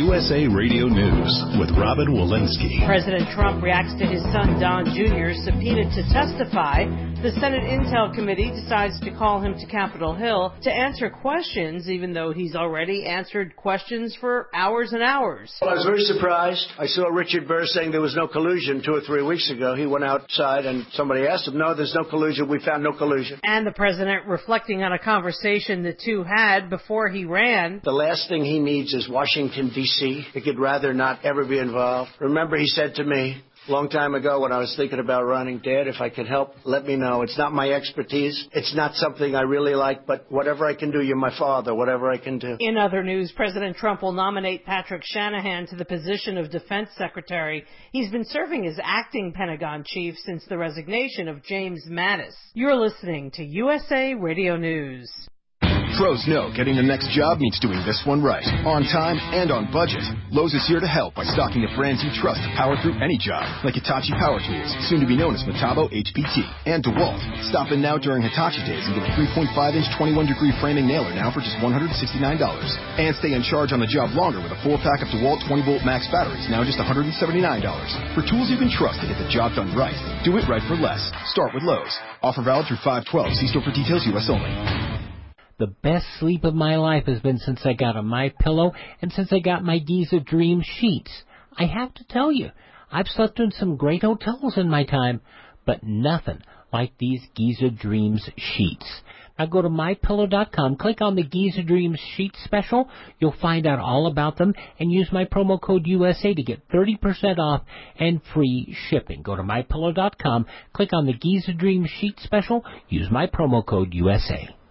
USA Radio News with Robin Walensky. President Trump reacts to his son Don Jr. subpoenaed to testify. The Senate Intel Committee decides to call him to Capitol Hill to answer questions, even though he's already answered questions for hours and hours. Well, I was very surprised. I saw Richard Burr saying there was no collusion 2 or 3 weeks ago. He went outside and somebody asked him, no, there's no collusion. We found no collusion. And the president reflecting on a conversation the two had before he ran. The last thing he needs is Washington, D.C. He could rather not ever be involved. Remember, he said to me a long time ago when I was thinking about running, Dad, if I can help, let me know. It's not my expertise. It's not something I really like, but whatever I can do, you're my father, whatever I can do. In other news, President Trump will nominate Patrick Shanahan to the position of Defense Secretary. He's been serving as acting Pentagon chief since the resignation of James Mattis. You're listening to USA Radio News. Pros know getting the next job means doing this one right, on time and on budget. Lowe's is here to help by stocking the brands you trust to power through any job, like Hitachi Power Tools, soon to be known as Metabo HPT, and DeWalt. Stop in now during Hitachi Days and get a 3.5-inch 21-degree framing nailer now for just $169. And stay in charge on the job longer with a 4-pack of DeWalt 20-volt max batteries, now just $179. For tools you can trust to get the job done right, do it right for less. Start with Lowe's. Offer valid through 5/12. See store for details, U.S. only. The best sleep of my life has been since I got a MyPillow and since I got my Giza Dream sheets. I have to tell you, I've slept in some great hotels in my time, but nothing like these Giza Dreams sheets. Now go to MyPillow.com, click on the Giza Dreams sheet special. You'll find out all about them and use my promo code USA to get 30% off and free shipping. Go to MyPillow.com, click on the Giza Dreams sheet special, use my promo code USA.